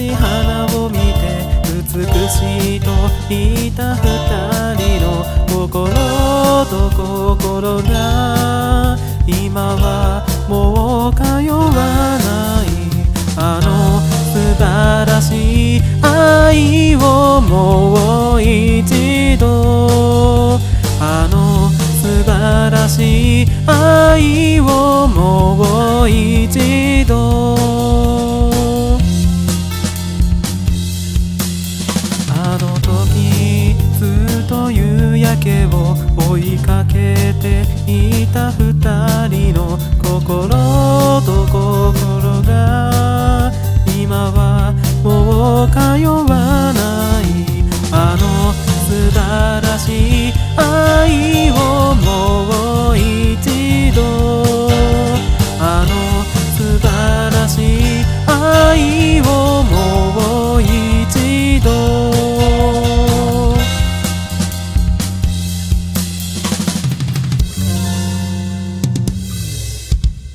し花を見て美しいと言った二人の心と心が今はもう通わない。あの素晴らしい愛をもう一度、あの素晴らしい愛をもう一度、あの時ずっと夕焼けを追いかけていた二人の心と心が今はもう通わない。